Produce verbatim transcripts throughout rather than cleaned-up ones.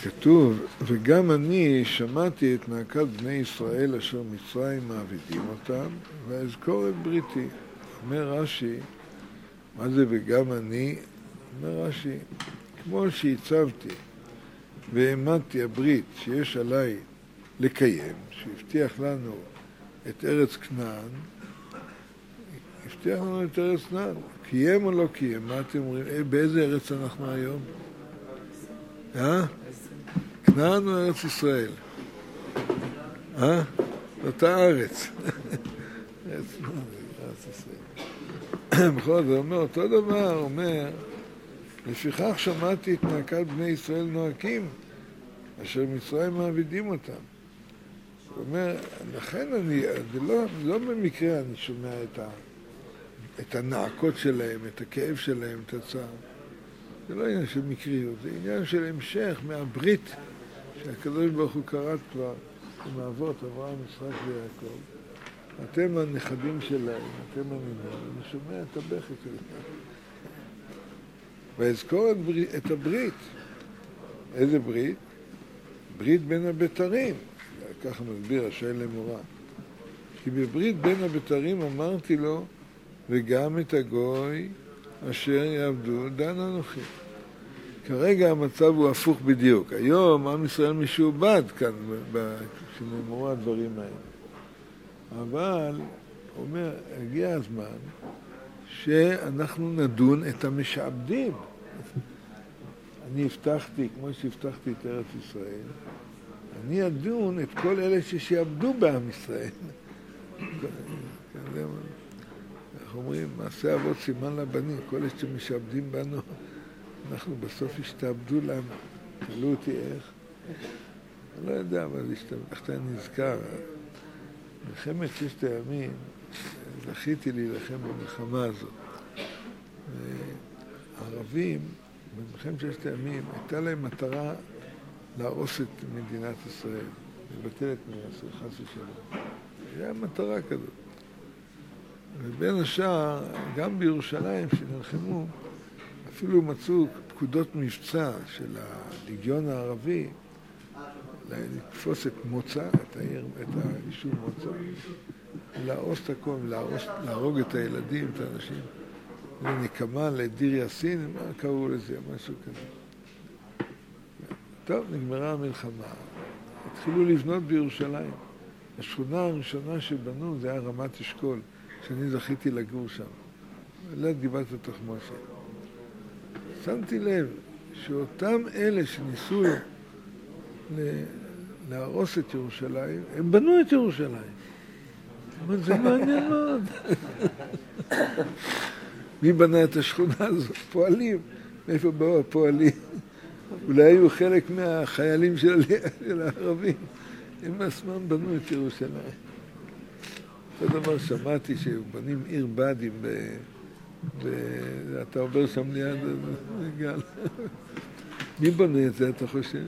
כתוב, וגם אני שמעתי את נאקת בני ישראל אשר מצרים מעבידים אותם, ואזכור את בריתי. אומר רש"י, מה זה וגם אני? אומר רש"י, כמו שהצבתי והעמדתי הברית שיש עליי לקיים, שהבטיח לנו את ארץ כנען, הבטיח לנו את ארץ כנען. קיים או לא קיים? מה אתם אומרים? אה, באיזה ארץ אנחנו היום? אה? כנען או ארץ ישראל? אה? אותה ארץ. ארץ ישראל. בכל זאת, אומר, אותו דבר, אומר, לפיכך שמעתי את נאקת בני ישראל נואקים, אשר מצרים מעבידים אותם. הוא אומר, לכן אני, זה לא, לא במקרה אני שומע את, ה, את הנעקות שלהם, את הכאב שלהם, את הצער. זה לא עניין של מקריות, זה עניין של המשך מהברית שהקדוש ברוך הוא קראת כבר עם האבות, אברהם, יצחק ויעקב. אתם הנכדים שלהם, אתם הנינים, אני שומע את הבכי שלהם. ואזכור את, ברית, את הברית. איזה ברית? ברית בין הבתרים. ככה מסביר השאל למורה. כי בברית בין הבתרים אמרתי לו, וגם את הגוי אשר יעבדו דן אנוכי. כרגע המצב הוא הפוך בדיוק. היום עם ישראל משועבד כאן, כשנאמרו הדברים האלה. אבל, הוא אומר, הגיע הזמן שאנחנו נדון את המשעבדים. אני הבטחתי, כמו שהבטחתי את ארץ ישראל, אני אדון את כל אלה ששיעבדו בעם ישראל. אנחנו אומרים, מעשה אבות סימן לבנים, כל אלה שמשעבדים בנו, אנחנו בסוף השתעבדו לנו. תשאלו אותי איך. אני לא יודע, אבל איך אני נזכר. מלחמת ששת הימים, זכיתי להילחם במלחמה הזאת. הערבים, במלחמת ששת הימים, הייתה להם מטרה להרוס את מדינת ישראל, לבטל את מדינת ישראל, חס ושלום. היה מטרה כזאת. ובין השאר, גם בירושלים שנלחמו, אפילו מצאו פקודות מבצע של הלגיון הערבי, לתפוס את מוצא, את העיר, את היישוב מוצא, להרוס את הכל, להרוס, להרוג את הילדים, את האנשים. לנקמה, לדיר יאסין, מה קראו לזה, משהו כזה. טוב, נגמרה המלחמה. התחילו לבנות בירושלים. השכונה הראשונה שבנו זה היה רמת אשכול, שאני זכיתי לגור שם. ליד גבעת התחמושת. שמתי לב שאותם אלה שניסו להרוס את ירושלים, הם בנו את ירושלים. אבל זה מעניין מאוד. מי בנה את השכונה הזאת? פועלים. מאיפה באו הפועלים? אולי היו חלק מהחיילים של הערבים. הם עצמם בנו את ירושלים. אותו דבר שמעתי שבנים עיר בדים ואתה עובר שם ליד גל. מי בנה את זה, אתה חושב?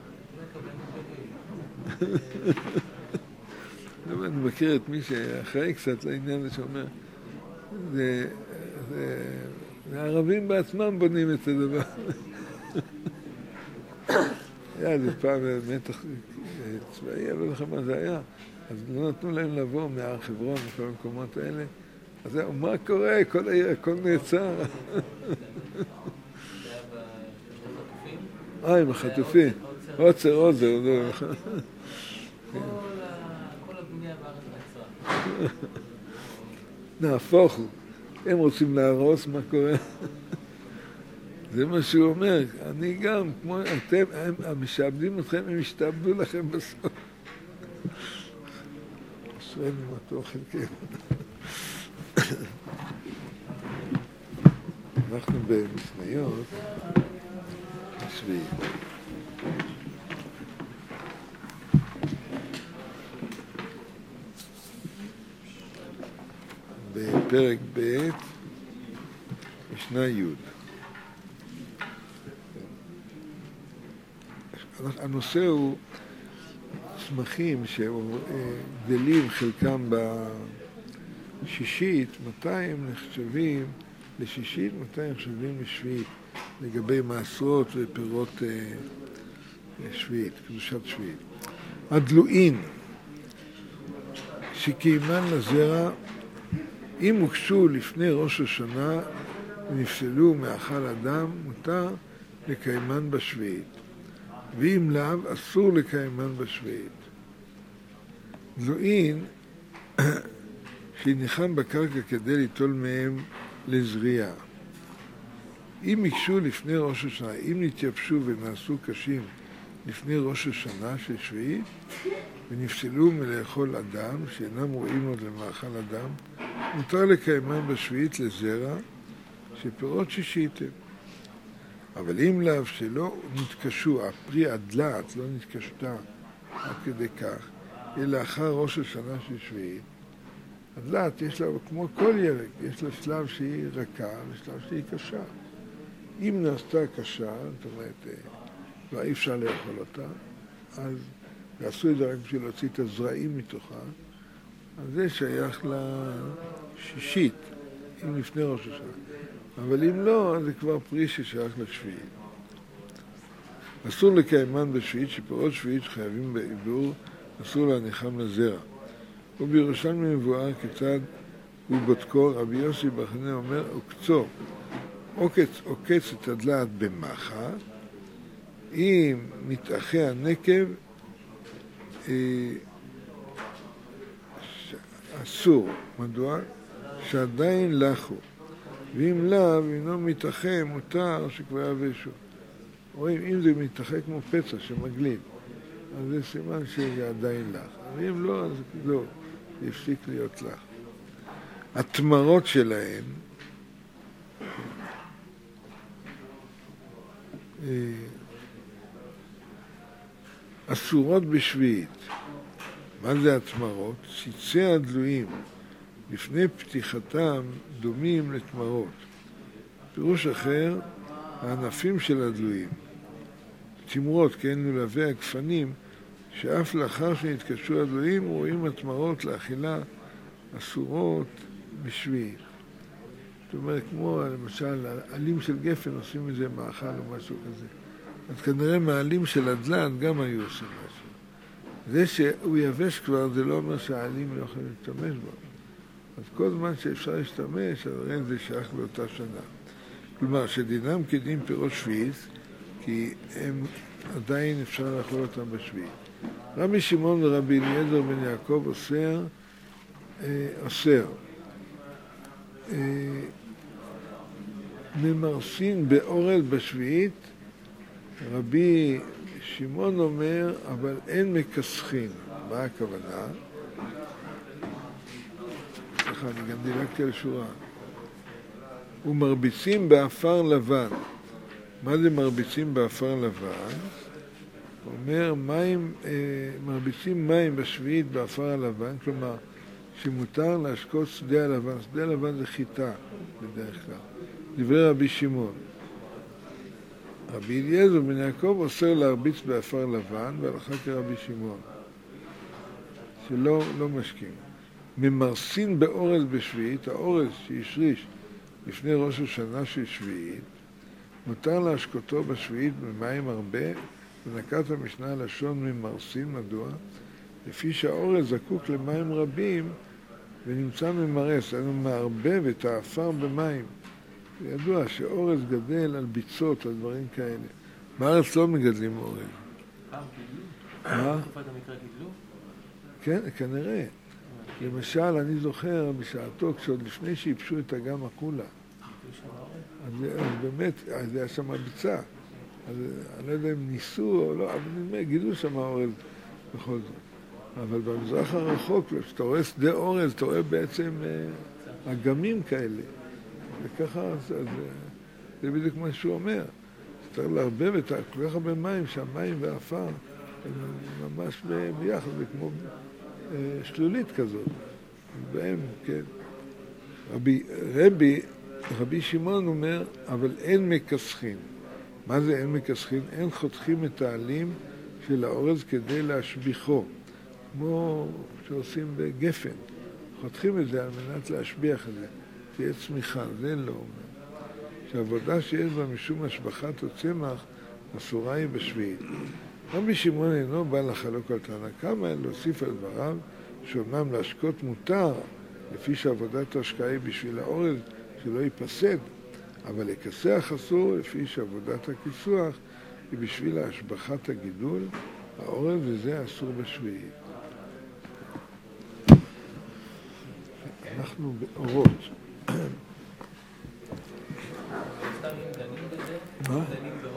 אני מכיר את מי שאחראי קצת לעניין הזה שאומר, זה הערבים בעצמם בונים את הדבר. היה איזה פעם מתח צבאי, אבל לך מה זה היה. אז לא נתנו להם לבוא מהר חברון, מכל המקומות האלה. אז זהו, מה קורה? כל העיר, הכל נעצר. אה, עם החטופים. עוצר, עוזר. כל הבנייה בארץ נעצרה. נהפוך הוא. הם רוצים להרוס, מה קורה? זה מה שהוא אומר. אני גם, כמו אתם, הם המשעבדים אתכם, הם השתעבדו לכם בסוף. אשרנו מה טוב חלקנו. אנחנו במשניות שביעית. בפרק ב' משנה י'. הנושא הוא צמחים שגדלים חלקם בשישית, מתי הם נחשבים לשישית, מתי הם נחשבים לשביעית, לגבי מעשרות ופירות שביעית, קדושת שביעית. הדלוין, שקיימן לזרע, אם הוקשו לפני ראש השנה ונפסלו מאכל אדם, מותר לקיימן בשביעית. ואם לאו, אסור לקיימן בשביעית. דלוין, שניחם בקרקע כדי ליטול מהם לזריעה. אם יקשו לפני ראש השנה, אם נתייבשו ונעשו קשים לפני ראש השנה של שביעית, ונפסלו מלאכול אדם, שאינם רואים עוד למאכל אדם, מותר לקיימן בשביעית לזרע, שפירות שישיתם. אבל אם לאו שלא נתקשו, הפרי הדלת לא נתקשתה עד כדי כך, אלא אחר ראש השנה של שביעית, הדלת יש לה, כמו כל ירק, יש לה שלב שהיא רכה ושלב שהיא קשה. אם נעשתה קשה, זאת אומרת, לא אי אפשר לאכול אותה, אז ועשו את זה רק בשביל להוציא את הזרעים מתוכה, אז זה שייך לשישית, אם לפני ראש השנה. אבל אם לא, זה כבר פרי ששייך לשביעית. אסור לקיימן בשביעית, שפירות שביעית שחייבים בעיבור, אסור להניחם לזרע. ובירושלמי מבואר כיצד הוא בודקו, רבי יוסי בר חנינא אומר, עוקצו, עוקץ, עוקץ את הדלת במחה, אם מתאחה הנקב, אה, אסור. מדוע? שעדיין לחו. ואם לאו, אינו מתאחה, מותר שכבר יבשו. רואים, אם זה מתאחה כמו פצע שמגליד, אז זה סימן שזה עדיין לח. ואם לא, אז לא, זה הפסיק להיות לח. התמרות שלהם, אסורות בשביעית. מה זה התמרות? ציצי הדלויים לפני פתיחתם דומים לתמרות. פירוש אחר, הענפים של הדלויים. תמרות, כן, מלווה הגפנים, שאף לאחר שנתקשו הדלויים רואים התמרות לאכילה אסורות בשביעית. זאת אומרת, כמו למשל, עלים של גפן עושים מזה מאכל או משהו כזה. אז כנראה מהעלים של הדלת גם היו עושים משהו. זה שהוא יבש כבר, זה לא אומר שהעלים לא יכולים להשתמש בו. אז כל זמן שאפשר להשתמש, הרי זה שייך לאותה שנה. כלומר, שדינם כדין פירות שביעית, כי הם עדיין אפשר לאכול אותם בשביעית. רבי שמעון ורבי אליעזר בן יעקב אוסר, אה, אוסר. אה, ממרסין באורז בשביעית, רבי שמעון אומר, אבל אין מכסחין. מה הכוונה? סליחה, אני גם דילגתי על שורה. ומרביצים באפר לבן. מה זה מרביצים באפר לבן? הוא אומר, מים, אה, מרביצים מים בשביעית באפר הלבן, כלומר, שמותר להשקות שדה הלבן. שדה הלבן זה חיטה, בדרך כלל. דברי רבי שמעון. רבי אליעזר בן יעקב אוסר להרביץ באפר לבן, והלכה כרבי שמעון, שלא לא משקים. ממרסין באורז בשביעית, האורז שישריש לפני ראש השנה של שביעית, מותר להשקותו בשביעית במים הרבה, ונקט המשנה לשון ממרסין, מדוע? לפי שהאורז זקוק למים רבים ונמצא ממרס, אנו מערבב את האפר במים. ידוע שאורז גדל על ביצות, על דברים כאלה. בארץ לא מגדלים אורז. פעם גידלו? מה? תקופת המקרא גידלו? כן, כנראה. למשל, אני זוכר בשעתו, כשעוד לפני שיפשו את אגם הקולה. אז באמת, זה היה שם ביצה. אז אני לא יודע אם ניסו או לא, אבל נדמה, גידלו שם אורז בכל זאת. אבל במזרח הרחוק, כשאתה רואה שדה אורז, אתה רואה בעצם אגמים כאלה. וככה, אז, זה בדיוק מה שהוא אומר. צריך להרבב את כל כך הרבה מים, שהמים והאפר הם ממש ביחד, זה כמו שלולית כזאת. בהם, כן. רבי, רבי, רבי שמעון אומר, אבל אין מכסחין. מה זה אין מכסחין? אין חותכים את העלים של האורז כדי להשביחו. כמו שעושים בגפן. חותכים את זה על מנת להשביח את זה. תהיה צמיחה, זה לא אומר. שהעבודה שיש בה משום השבחת הצמח, אסורה היא בשביעית. רבי שמעון אינו בא לחלוק על תנא קמא, להוסיף על דבריו, שאומנם להשקות מותר, לפי שעבודת ההשקעה היא בשביל האורז, שלא ייפסד, אבל לכסח אסור, לפי שעבודת הכיסוח היא בשביל השבחת הגידול, האורז וזה אסור בשביעי. אנחנו באורות. מה?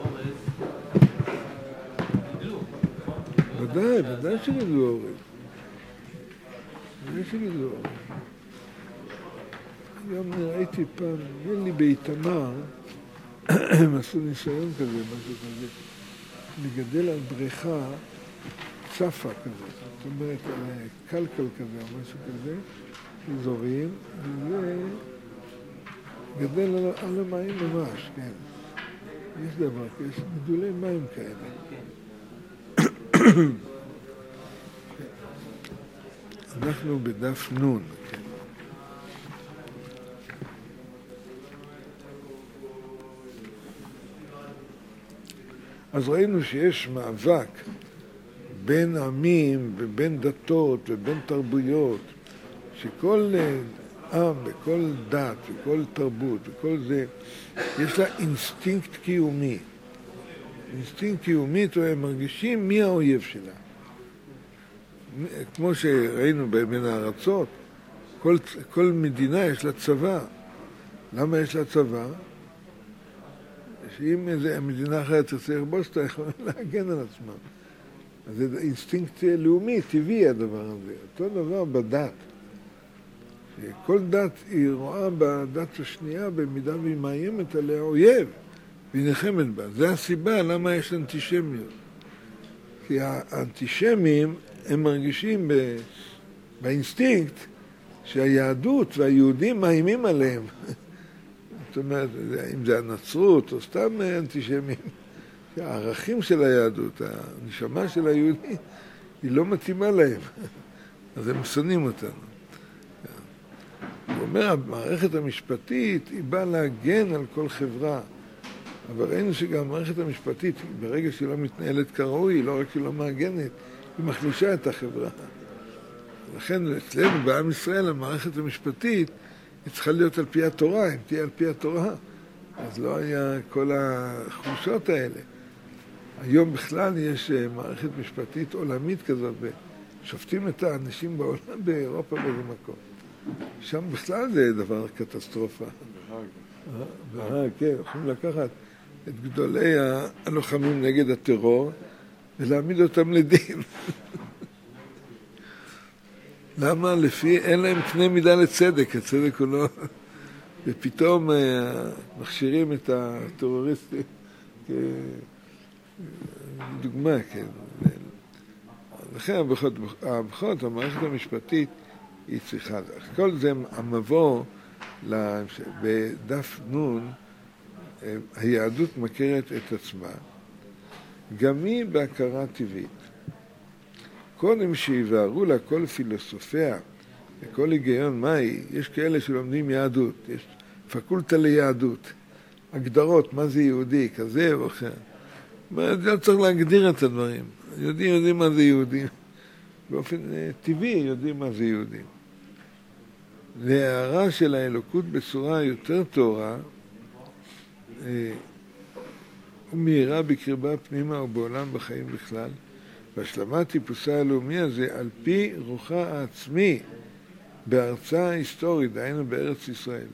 ודאי, ודאי שגידלו אורז. ודאי שגידלו אורז. גם ראיתי פעם, נראה לי באיתמר, הם עשו ניסיון כזה, משהו כזה, לגדל על בריכה צפה כזה, זאת אומרת, על קלקל כזה או משהו כזה, אזוריים, וזה גדל על, על המים ממש, כן. יש דבר, יש גידולי מים כאלה. אנחנו בדף נון, כן. אז ראינו שיש מאבק בין עמים ובין דתות ובין תרבויות, שכל עם וכל דת וכל תרבות וכל זה, יש לה אינסטינקט קיומי. אינסטינקט קיומי, הם מרגישים מי האויב שלה. כמו שראינו בין הארצות, כל, כל מדינה יש לה צבא. למה יש לה צבא? שאם איזה מדינה אחרת תרצה לכבוש אותה, יכולה להגן על עצמם. אז זה אינסטינקט לאומי, טבעי הדבר הזה. אותו דבר בדת. כל דת היא רואה בדת השנייה במידה והיא מאיימת עליה אויב, והיא נלחמת בה. זה הסיבה למה יש אנטישמיות. כי האנטישמים הם מרגישים באינסטינקט שהיהדות והיהודים מאיימים עליהם. זאת אומרת, אם זה הנצרות או סתם אנטישמים, הערכים של היהדות, הנשמה של היהודי, היא לא מתאימה להם. אז הם שונאים אותנו. הוא אומר, המערכת המשפטית היא באה להגן על כל חברה. אבל ראינו שגם המערכת המשפטית, ברגע שהיא לא מתנהלת כראוי, היא לא רק שהיא לא מאגנת, היא מחלישה את החברה. לכן אצלנו בעם ישראל, המערכת המשפטית, היא צריכה להיות על פי התורה. אם תהיה על פי התורה, אז לא היה כל החולשות האלה. היום בכלל יש מערכת משפטית עולמית כזאת, ושופטים את האנשים בעולם, באירופה באיזה מקום. שם בכלל זה דבר קטסטרופה. בהאג. כן, יכולים לקחת את גדולי הלוחמים נגד הטרור ולהעמיד אותם לדין. למה? לפי אין להם קנה מידה לצדק, הצדק הוא לא... ופתאום מכשירים את הטרוריסטים כדוגמה, כן. לכן הבחרות, המערכת המשפטית היא צריכה. כל זה המבוא בדף נון, היהדות מכרת את עצמה, גם היא בהכרה טבעית. קודם שיבהרו לה כל פילוסופיה וכל היגיון מהי, יש כאלה שלומדים יהדות, יש פקולטה ליהדות, הגדרות, מה זה יהודי, כזה או אחר. לא צריך להגדיר את הדברים. יהודים יודעים מה זה יהודים. באופן טבעי יודעים מה זה יהודים. להערה של האלוקות בצורה יותר תורה, ומהירה בקרבה פנימה ובעולם בחיים בכלל, והשלמת טיפוסה הלאומי הזה על פי רוחה העצמי בארצה ההיסטורית, דהיינו בארץ ישראל.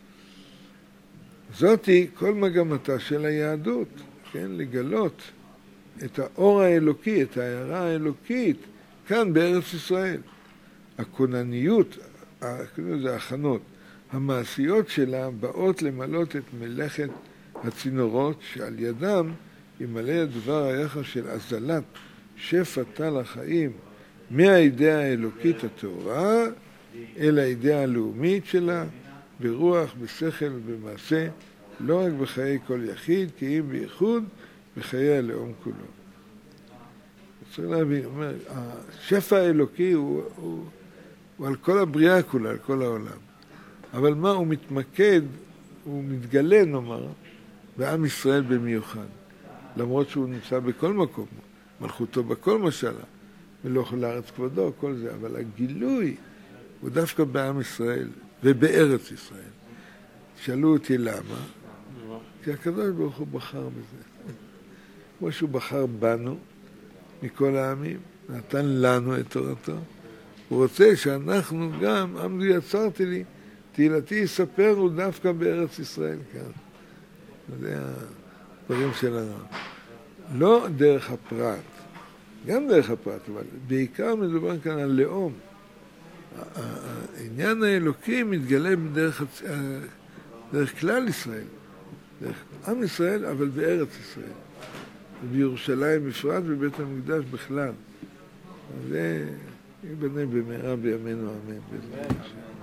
זאתי כל מגמתה של היהדות, כן, לגלות את האור האלוקי, את ההערה האלוקית, כאן בארץ ישראל. הכונניות, זה הכנות, המעשיות שלה באות למלות את מלאכת הצינורות, שעל ידם ימלא הדבר היחס של הזלת שפע תל החיים מהאידאה האלוקית הטהורה אל האידאה הלאומית שלה, ברוח, בשכל ובמעשה, לא רק בחיי כל יחיד, כי אם בייחוד בחיי הלאום כולו. צריך להבין, אומר, השפע האלוקי הוא, הוא, הוא על כל הבריאה כולה, על כל העולם. אבל מה הוא מתמקד, הוא מתגלה, נאמר, בעם ישראל במיוחד. למרות שהוא נמצא בכל מקום, מלכותו בכל משלה, מלוך לארץ כבודו, כל זה, אבל הגילוי הוא דווקא בעם ישראל ובארץ ישראל. שאלו אותי למה? כי הקדוש ברוך הוא בחר בזה. כמו שהוא בחר בנו, מכל העמים, נתן לנו את תורתו, הוא רוצה שאנחנו גם, עמדו יצרתי לי, תהילתי יספרו דווקא בארץ ישראל כאן. זה הדברים שלנו. לא דרך הפרט, גם דרך הפרט, אבל בעיקר מדובר כאן על לאום. העניין האלוקי מתגלה בדרך דרך כלל ישראל, דרך עם ישראל, אבל בארץ ישראל. ובירושלים בפרט ובית המקדש בכלל. זה ייבנה במהרה בימינו אמן.